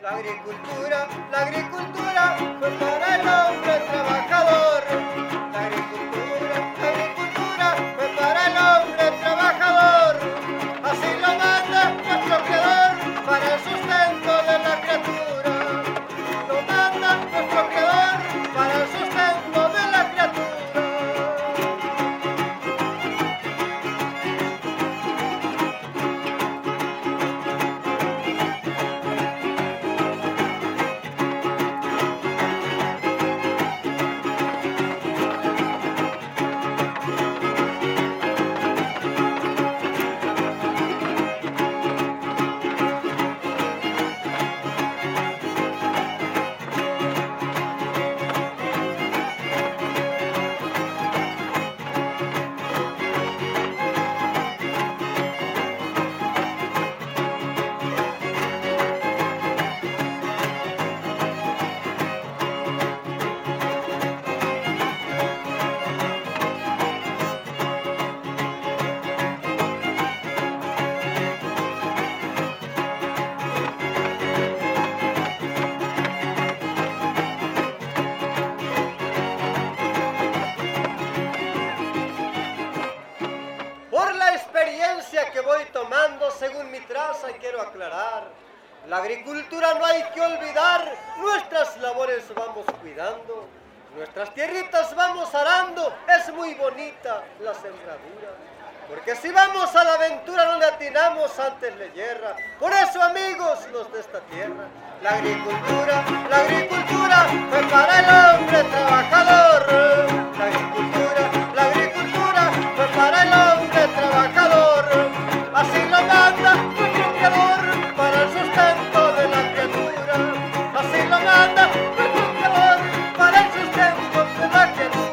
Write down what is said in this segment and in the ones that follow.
La agricultura fue para el hombre trabajador. La agricultura fue para el hombre trabajador. Así lo manda nuestro creador para el sustento de la criatura. Lo manda nuestro creador para el sustento de la criatura. Que voy tomando según mi traza y quiero aclarar, la agricultura no hay que olvidar, nuestras labores vamos cuidando, nuestras tierritas vamos arando, es muy bonita la sembradura, porque si vamos a la aventura no le atinamos antes le yerra, por eso amigos los de esta tierra, la agricultura fue para el hombre trabajador, la agricultura fue para el hombre trabajador. Así lo manda nuestro creador para el sustento de la criatura. Así lo manda nuestro creador para el sustento de la criatura.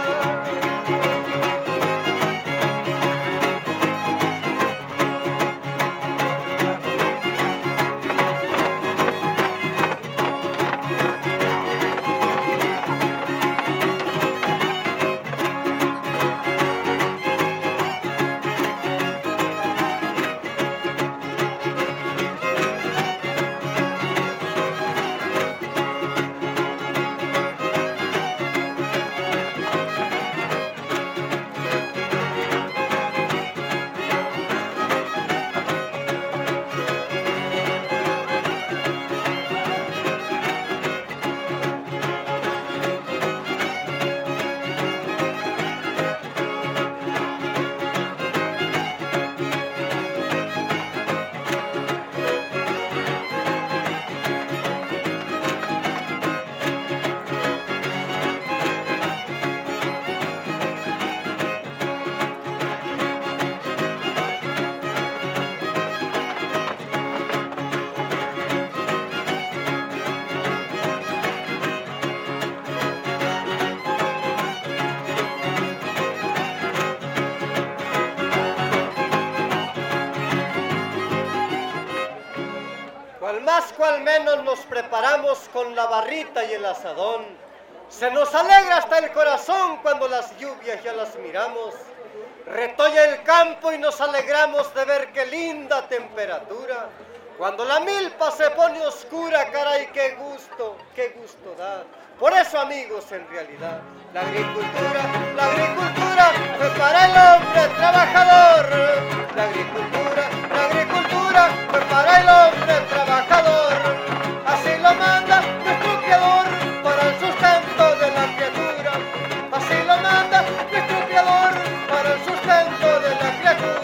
Cual más cual menos nos preparamos con la barrita y el asadón. Se nos alegra hasta el corazón cuando las lluvias ya las miramos. Retolla el campo y nos alegramos de ver qué linda temperatura. Cuando la milpa se pone oscura, caray, qué gusto da. Por eso, amigos, en realidad, la agricultura fue para el hombre trabajador. La agricultura fue para el hombre trabajador. Así lo manda nuestro creador para el sustento de la criatura. Así lo manda nuestro creador para el sustento de la criatura.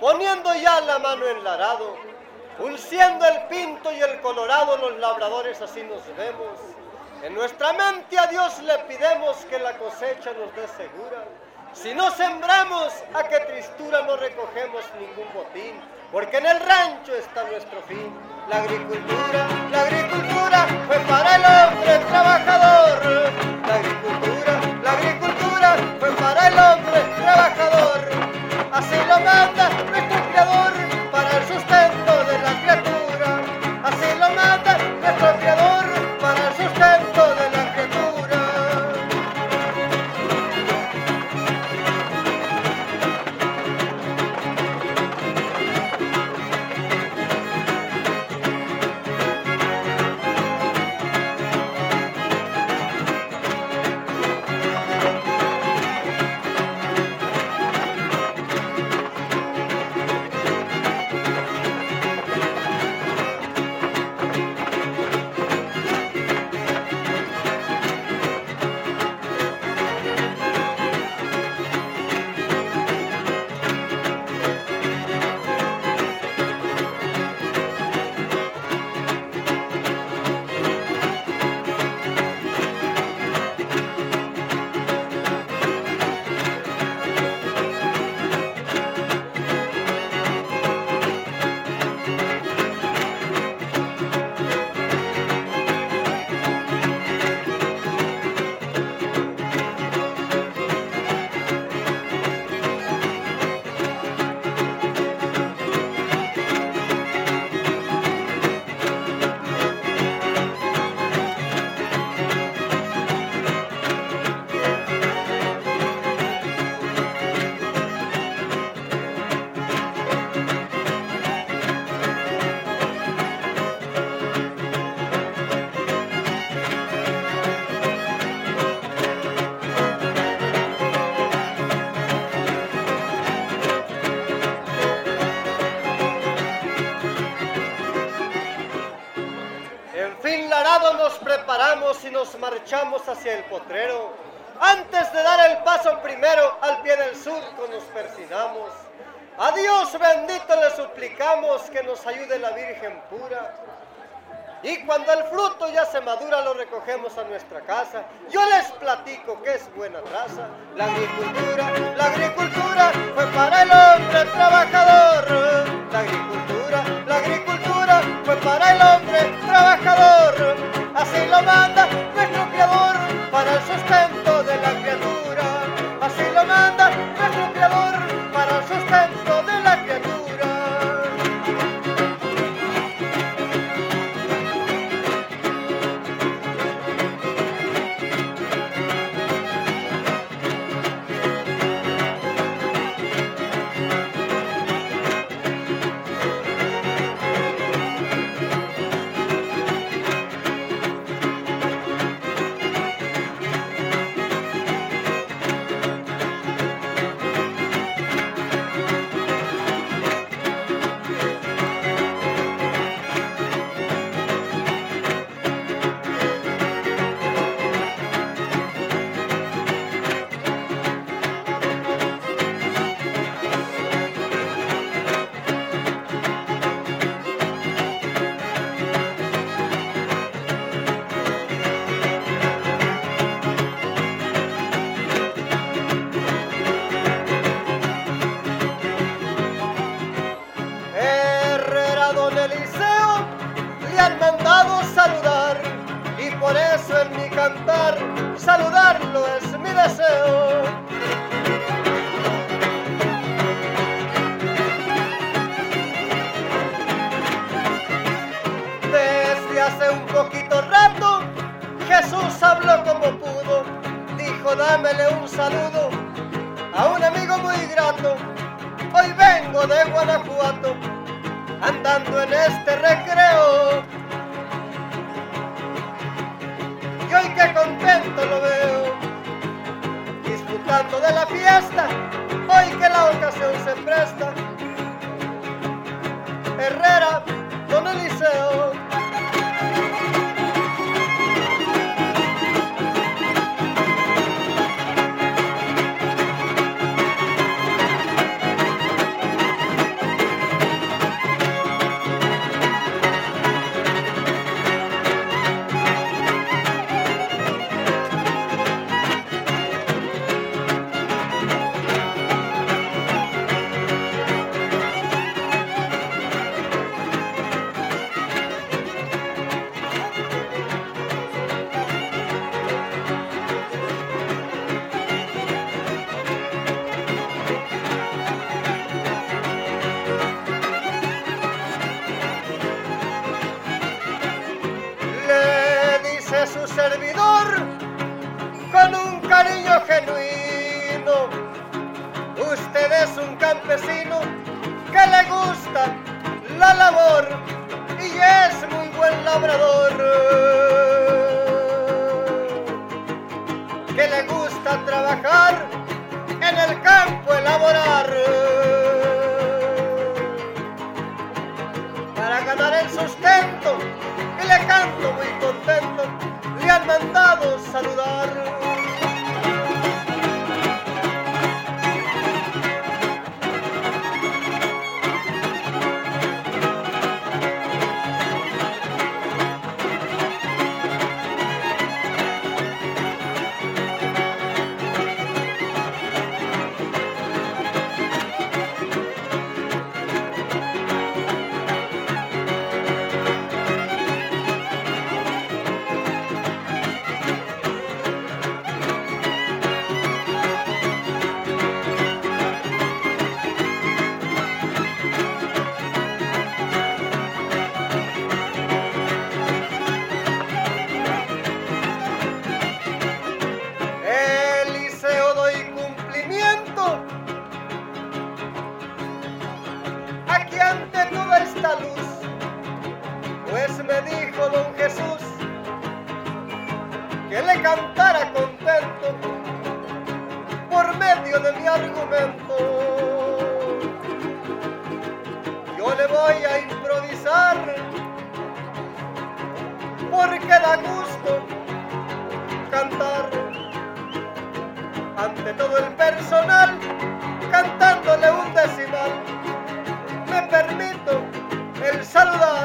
poniendo ya la mano en el arado, pulsiendo el pinto y el colorado, los labradores así nos vemos. En nuestra mente a Dios le pidemos que la cosecha nos dé segura. Si no sembramos, a qué tristura no recogemos ningún botín, porque en el rancho está nuestro fin. La agricultura fue para el hombre trabajador. La agricultura fue para el hombre trabajador. Así lo manda nuestro Creador para el sustento de la criatura. Así lo manda nuestro Creador para el sustento de la criatura. Nos preparamos y nos marchamos hacia el potrero. Antes de dar el paso primero, al pie del surco nos persinamos. A Dios bendito le suplicamos que nos ayude la Virgen pura. Y cuando el fruto ya se madura, lo recogemos a nuestra casa. Yo les platico que es buena raza. La agricultura fue para el hombre trabajador. La agricultura fue para el hombre trabajador. Así lo manda nuestro Creador para el sustento de la criatura. Así lo manda nuestro Creador para el sustento de la criatura. Por eso en mi cantar, saludarlo es mi deseo. Desde hace un poquito rato, Jesús habló como pudo. Dijo, dámele un saludo a un amigo muy grato. Hoy vengo de Guanajuato, andando en este recreo. Y hoy que contento lo veo, disfrutando de la fiesta, hoy que la ocasión se presta. Herrera, don Eliseo. amor y es muy buen labrador, que le gusta trabajar en el campo, elaborar, para ganar el sustento, y le canto muy contento, le han mandado saludar. Pues me dijo don Jesús que le cantara contento por medio de mi argumento. Yo le voy a improvisar porque da gusto cantar ante todo el personal, cantándole un decimal. Me permito el saludar.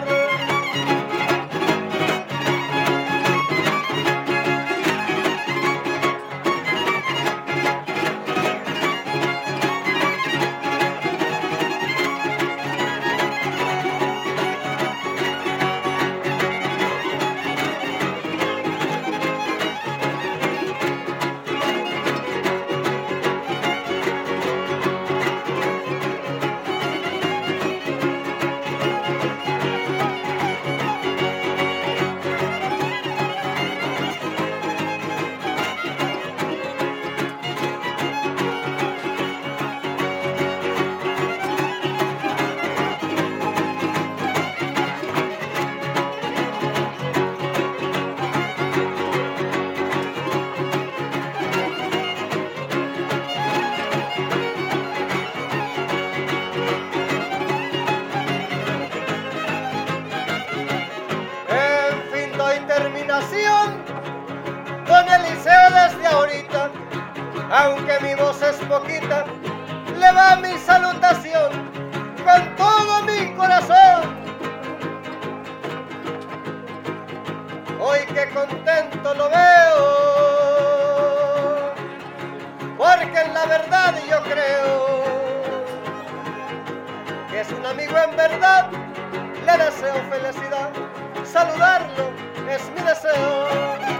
Don Eliseo, desde ahorita, aunque mi voz es poquita, le va mi salutación con todo mi corazón. Hoy que contento lo veo, porque en la verdad yo creo que es un amigo en verdad. Le deseo felicidad, saludarlo es mi deseo.